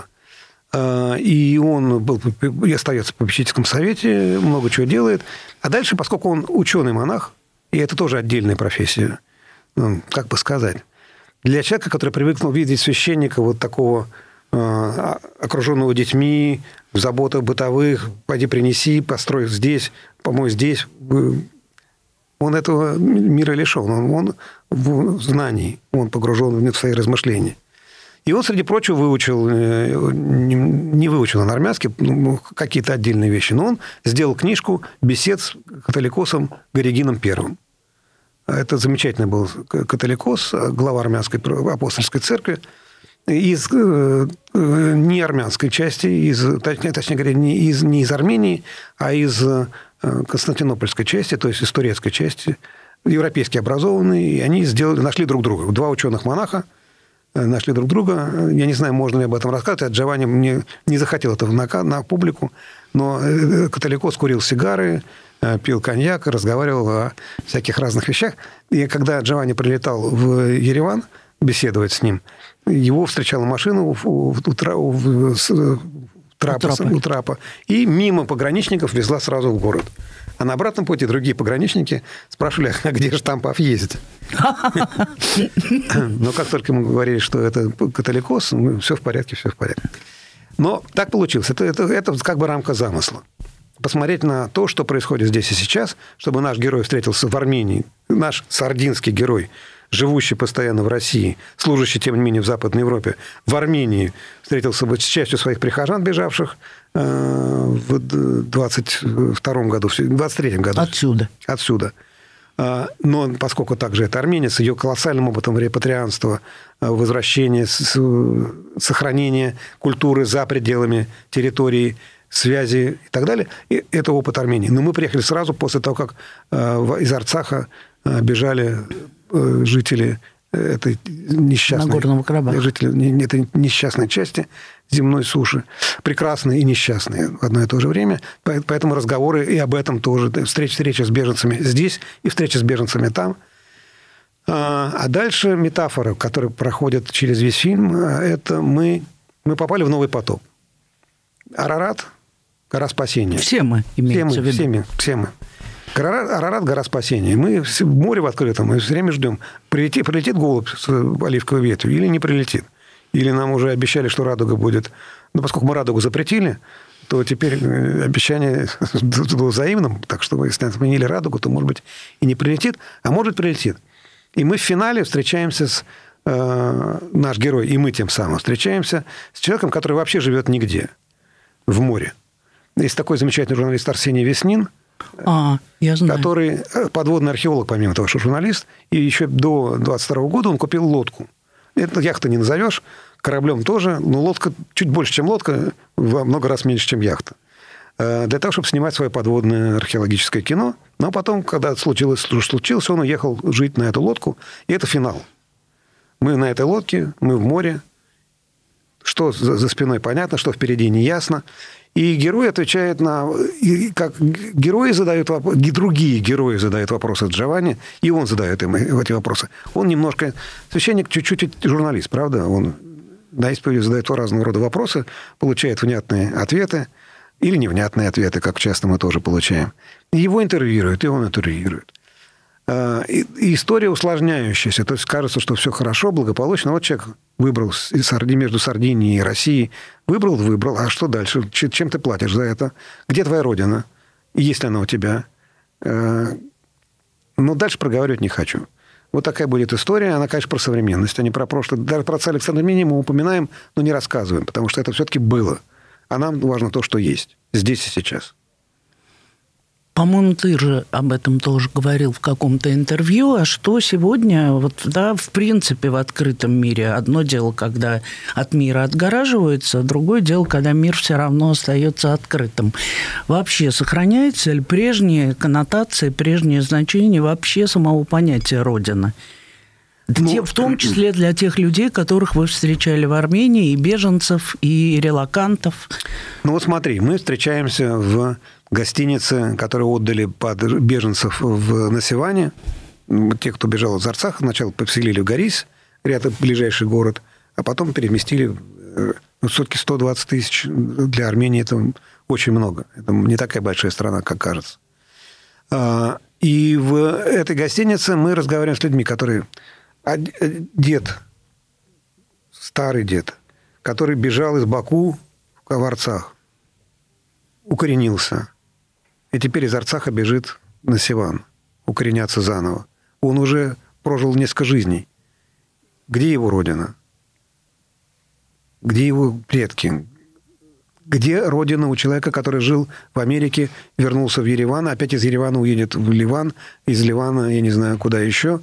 И он был и остается в попечительском совете, много чего делает. А дальше, поскольку он ученый-монах, и это тоже отдельная профессия, как бы сказать, для человека, который привыкнул видеть священника вот такого окруженного детьми, в заботах бытовых, пойди принеси, построй здесь, помой здесь. Он этого мира лишен. Он в знании, он погружен в свои размышления. И он, среди прочего, выучил, не выучил он армянский, какие-то отдельные вещи, но он сделал книжку «Бесед с католикосом Горегином I». Это замечательный был католикос, глава армянской апостольской церкви, из неармянской части, точнее говоря, не из Армении, а из Константинопольской части, то есть из турецкой части, европейски образованные, и они нашли друг друга. Два ученых-монаха нашли друг друга. Я не знаю, можно ли об этом рассказать. А Джованни мне не захотел этого на публику, но католикос курил сигары, пил коньяк, разговаривал о всяких разных вещах. И когда Джованни прилетал в Ереван беседовать с ним, его встречала машина у трапа, и мимо пограничников везла сразу в город. А на обратном пути другие пограничники спрашивали, а где же Штампов ездит? Но как только мы говорили, что это католикос, все в порядке, все в порядке. Но так получилось. Это как бы рамка замысла. Посмотреть на то, что происходит здесь и сейчас, чтобы наш герой встретился в Армении, наш сардинский герой, живущий постоянно в России, служащий, тем не менее, в Западной Европе, в Армении встретился бы с частью своих прихожан, бежавших в 22-м году, в 23-м году. Отсюда. Но поскольку также это Армения, с ее колоссальным опытом репатрианства, возвращения, сохранения культуры за пределами территории, связи и так далее, и это опыт Армении. Но мы приехали сразу после того, как из Арцаха бежали жители этой несчастной... Нагорного Карабаха. Жители этой несчастной части земной суши. Прекрасные и несчастные в одно и то же время. Поэтому разговоры и об этом тоже. Встреча с беженцами здесь и встреча с беженцами там. А дальше метафора, которая проходит через весь фильм, это мы попали в новый потоп. Арарат – гора спасения. Все мы, имеется в виду. Все мы. Арарат – гора спасения. Мы в море в открытом, мы все время ждем, прилетит голубь с оливковой ветвью или не прилетит. Или нам уже обещали, что радуга будет. Но поскольку мы радугу запретили, то теперь обещание было взаимным. Так что если отменили радугу, то, может быть, и не прилетит, а может, прилетит. И мы в финале встречаемся наш герой, и мы тем самым встречаемся с человеком, который вообще живет нигде, в море. Есть такой замечательный журналист Арсений Веснин, я знаю. Который подводный археолог, помимо того, что журналист, и еще до 22 года он купил лодку. Это яхта не назовешь, кораблем тоже, но лодка чуть больше, чем лодка, во много раз меньше, чем яхта. Для того, чтобы снимать свое подводное археологическое кино. Но потом, когда случилось, он уехал жить на эту лодку, и это финал. Мы на этой лодке, мы в море, что за спиной понятно, что впереди не ясно. И герой отвечает как герои задают вопросы, другие герои задают вопросы Джованни, и он задает им эти вопросы. Он немножко... Священник чуть-чуть журналист, правда? Он на исповеди задает разного рода вопросы, получает внятные ответы или невнятные ответы, как часто мы тоже получаем. Его интервьюируют, и он интервьюирует. И история усложняющаяся. То есть кажется, что все хорошо, благополучно. Вот человек выбрал между Сардинией и Россией. Выбрал. А что дальше? Чем ты платишь за это? Где твоя родина? Есть ли она у тебя? Но дальше проговаривать не хочу. Вот такая будет история. Она, конечно, про современность, а не про прошлое. Даже про отца Александра Минина мы упоминаем, но не рассказываем, потому что это все-таки было. А нам важно то, что есть. Здесь и сейчас. По-моему, ты же об этом тоже говорил в каком-то интервью. А что сегодня, в принципе, в открытом мире? Одно дело, когда от мира отгораживаются, другое дело, когда мир все равно остается открытым. Вообще сохраняется ли прежние коннотации, прежние значения вообще самого понятия «родина»? В том числе для тех людей, которых вы встречали в Армении, и беженцев, и релокантов. Смотри, мы встречаемся в гостинице, которую отдали под беженцев в Насиване. Те, кто бежал из Арцаха, сначала поселили в Горис, рядом ближайший город, а потом переместили. Все-таки 120 тысяч для Армении – это очень много. Это не такая большая страна, как кажется. И в этой гостинице мы разговариваем с людьми, которые... Дед, старый дед, который бежал из Баку в Арцах, укоренился. И теперь из Арцаха бежит на Севан, укореняться заново. Он уже прожил несколько жизней. Где его родина? Где его предки? Где родина у человека, который жил в Америке, вернулся в Ереван, опять из Еревана уедет в Ливан, из Ливана, я не знаю, куда еще.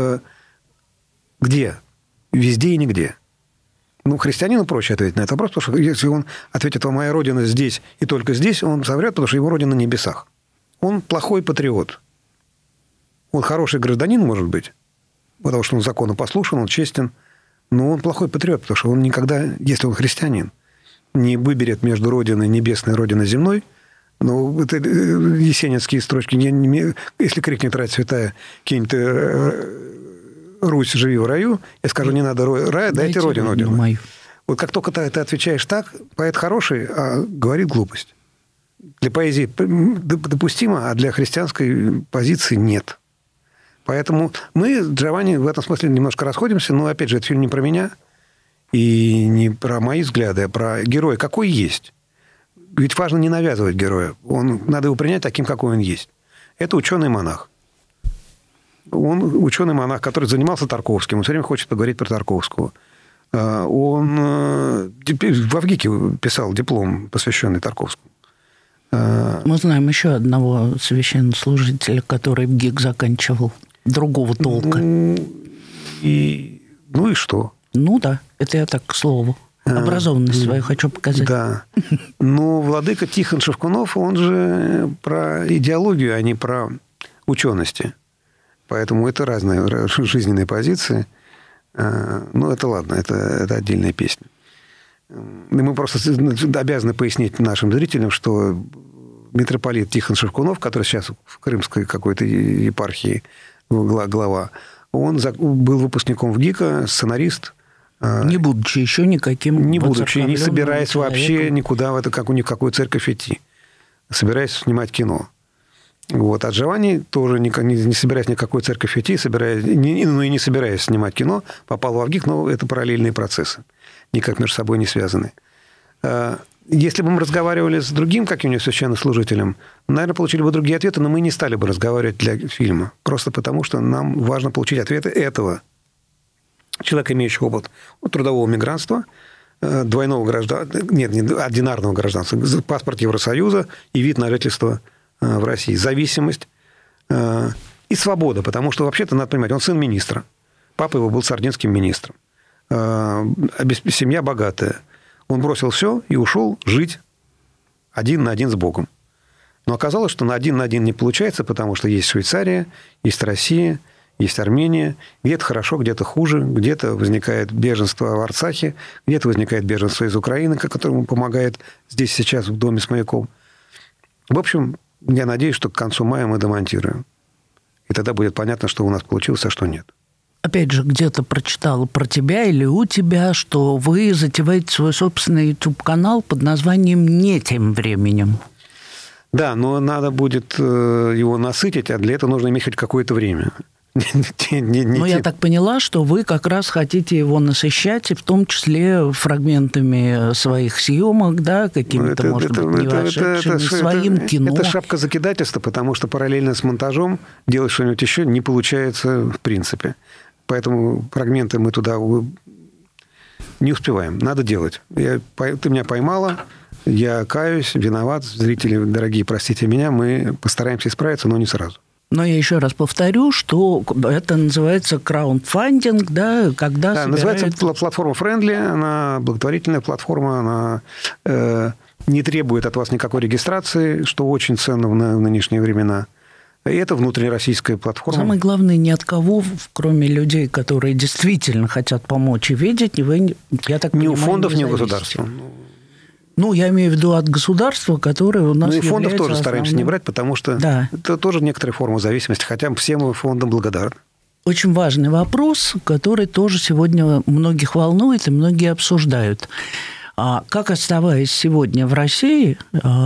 Где? Везде и нигде. Ну, христианину проще ответить на этот вопрос, потому что если он ответит, моя родина здесь и только здесь, он соврет, потому что его родина на небесах. Он плохой патриот. Он хороший гражданин, может быть, потому что он законопослушен, он честен, но он плохой патриот, потому что он никогда, если он христианин, не выберет между родиной небесной и родиной земной. Но это есенинские строчки. Если крикнет «Рать святая», кинь-то «Русь, живи в раю», я скажу, не надо рая, дайте родину мою. Вот как только ты отвечаешь так, поэт хороший, а говорит глупость. Для поэзии допустимо, а для христианской позиции нет. Поэтому мы с Джованни в этом смысле немножко расходимся, но, опять же, это фильм не про меня и не про мои взгляды, а про героя, какой есть. Ведь важно не навязывать героя. Надо его принять таким, какой он есть. Это ученый-монах. Он ученый-монах, который занимался Тарковским. Он все время хочет поговорить про Тарковского. Он в ВГИКе писал диплом, посвященный Тарковскому. Мы знаем еще одного священнослужителя, который ВГИК заканчивал, другого толка. И что? Ну да, это я так к слову. Образованность свою хочу показать. Да. Но владыка Тихон Шевкунов, он же про идеологию, а не про учености. Поэтому это разные жизненные позиции. Ну, это ладно, это отдельная песня. И мы просто обязаны пояснить нашим зрителям, что митрополит Тихон Шевкунов, который сейчас в крымской какой-то епархии глава, он был выпускником ВГИКа, сценарист. Не будучи еще никаким... Не будучи, не собираясь человеком. Вообще никуда в ни в какую церковь идти. Собираясь снимать кино. Вот. А Джованни тоже не собираясь ни в какую церковь идти, не собираясь снимать кино, попал в ВГИК, но это параллельные процессы. Никак между собой не связаны. Если бы мы разговаривали с другим каким-нибудь священнослужителем, наверное, получили бы другие ответы, но мы не стали бы разговаривать для фильма. Просто потому, что нам важно получить ответы этого человека, имеющего опыт трудового мигрантства, двойного гражданства, одинарного гражданства, паспорт Евросоюза и вид на жительство в России. Зависимость и свобода, потому что, вообще-то, надо понимать, он сын министра. Папа его был сардинским министром. Семья богатая. Он бросил все и ушел жить один на один с Богом. Но оказалось, что на один не получается, потому что есть Швейцария, есть Россия, есть Армения. Где-то хорошо, где-то хуже. Где-то возникает беженство в Арцахе, где-то возникает беженство из Украины, которому помогает здесь сейчас в доме с маяком. В общем, я надеюсь, что к концу мая мы домонтируем. И тогда будет понятно, что у нас получилось, а что нет. Опять же, где-то прочитала про тебя или у тебя, что вы затеваете свой собственный YouTube-канал под названием «Не тем временем». Да, но надо будет его насытить, а для этого нужно иметь хоть какое-то время. Но я так поняла, что вы как раз хотите его насыщать, и в том числе фрагментами своих съемок, да, какими-то, может быть, не вошедшими, своим кино. Это шапка закидательства, потому что параллельно с монтажом делать что-нибудь еще не получается в принципе. Поэтому фрагменты мы туда не успеваем. Надо делать. Ты меня поймала, я каюсь, виноват. Зрители, дорогие, простите меня, мы постараемся исправиться, но не сразу. Но я еще раз повторю, что это называется краундфандинг, да, когда называется платформа Friendly, она благотворительная платформа, она не требует от вас никакой регистрации, что очень ценно в нынешние времена. И это внутрироссийская платформа. Самое главное, ни от кого, кроме людей, которые действительно хотят помочь и видеть, вы, я так понимаю, ни у фондов, ни у государства. Ну, я имею в виду от государства, которое у нас является... Ну, и фондов тоже стараемся не брать, потому что это тоже некоторая форма зависимости, хотя всем мы фондам благодарны. Очень важный вопрос, который тоже сегодня многих волнует и многие обсуждают. Как, оставаясь сегодня в России,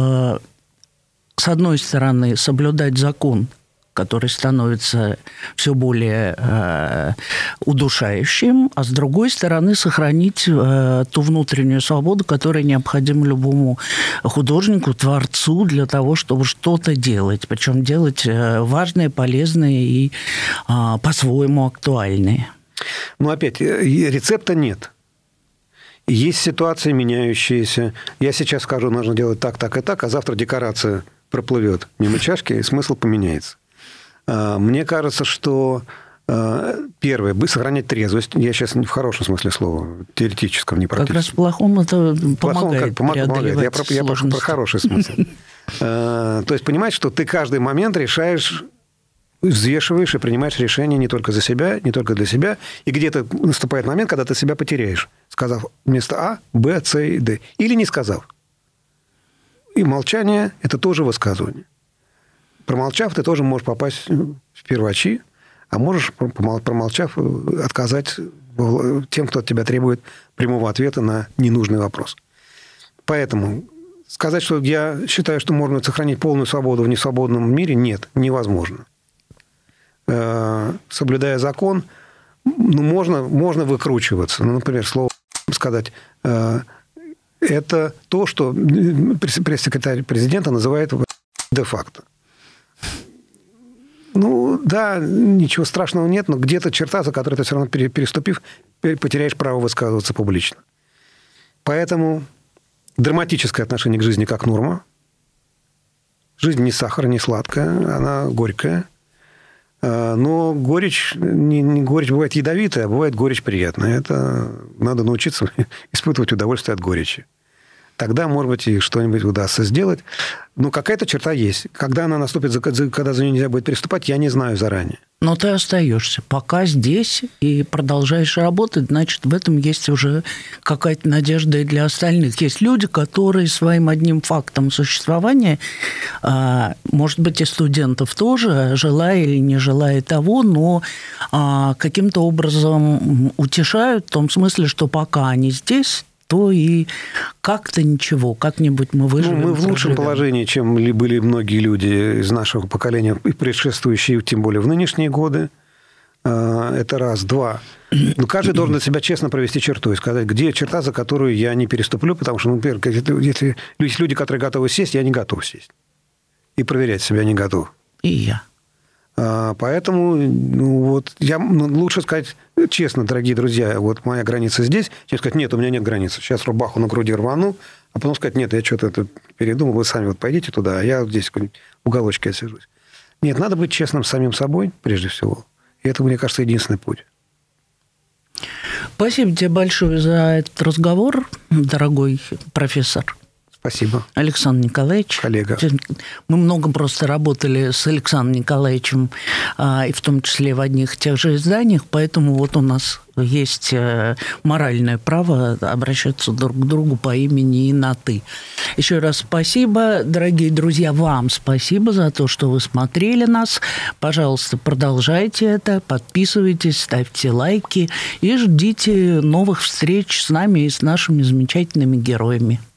с одной стороны, соблюдать закон, который становится все более удушающим, а с другой стороны, сохранить ту внутреннюю свободу, которая необходима любому художнику, творцу для того, чтобы что-то делать. Причем делать важное, полезное и по-своему актуальное. Ну, опять, рецепта нет. Есть ситуации меняющиеся. Я сейчас скажу, нужно делать так, так и так, а завтра декорация проплывет мимо чашки, и смысл поменяется. Мне кажется, что первое, сохранять трезвость. Я сейчас в хорошем смысле слова, теоретическом, не практическом. Как раз в плохом это помогает преодолевать сложности. Я про хороший смысл. То есть понимать, что ты каждый момент решаешь, взвешиваешь и принимаешь решения не только за себя, не только для себя. И где-то наступает момент, когда ты себя потеряешь, сказав вместо А, Б, С и Д. Или не сказав. И молчание – это тоже высказывание. Промолчав, ты тоже можешь попасть в первачи, а можешь, промолчав, отказать тем, кто от тебя требует прямого ответа на ненужный вопрос. Поэтому сказать, что я считаю, что можно сохранить полную свободу в несвободном мире, нет, невозможно. Соблюдая закон, можно выкручиваться. Например, слово сказать – это то, что пресс-секретарь президента называет де-факто. Да, ничего страшного нет, но где-то черта, за которой ты все равно переступив, потеряешь право высказываться публично. Поэтому драматическое отношение к жизни как норма. Жизнь не сахар, не сладкая, она горькая. Но горечь бывает ядовитая, а бывает горечь приятная. Это надо научиться испытывать удовольствие от горечи. Тогда, может быть, и что-нибудь удастся сделать. Но какая-то черта есть. Когда она наступит, когда за нее нельзя будет переступать, я не знаю заранее. Но ты остаешься пока здесь и продолжаешь работать, значит, в этом есть уже какая-то надежда и для остальных. Есть люди, которые своим одним фактом существования, может быть, и студентов тоже, желая или не желая того, но каким-то образом утешают в том смысле, что пока они здесь, то и как-то ничего, как-нибудь мы выживем. Мы в лучшем положении, чем были многие люди из нашего поколения, и предшествующие, тем более в нынешние годы. Это раз. Два. Но каждый должен для себя честно провести черту и сказать, где черта, за которую я не переступлю, потому что, например, если есть люди, которые готовы сесть, я не готов сесть. И проверять себя не готов. И я. Поэтому лучше сказать честно, дорогие друзья, вот моя граница здесь, чем сказать, нет, у меня нет границы, сейчас рубаху на груди рвану, а потом сказать, нет, я что-то передумал, вы сами пойдите туда, а я здесь в уголочке отсижусь. Нет, надо быть честным с самим собой, прежде всего. И это, мне кажется, единственный путь. Спасибо тебе большое за этот разговор, дорогой профессор. Спасибо. Александр Николаевич. Коллега. Мы много просто работали с Александром Николаевичем, и в том числе в одних и тех же изданиях, поэтому вот у нас есть моральное право обращаться друг к другу по имени и на «ты». Еще раз спасибо, дорогие друзья, вам спасибо за то, что вы смотрели нас. Пожалуйста, продолжайте это, подписывайтесь, ставьте лайки и ждите новых встреч с нами и с нашими замечательными героями.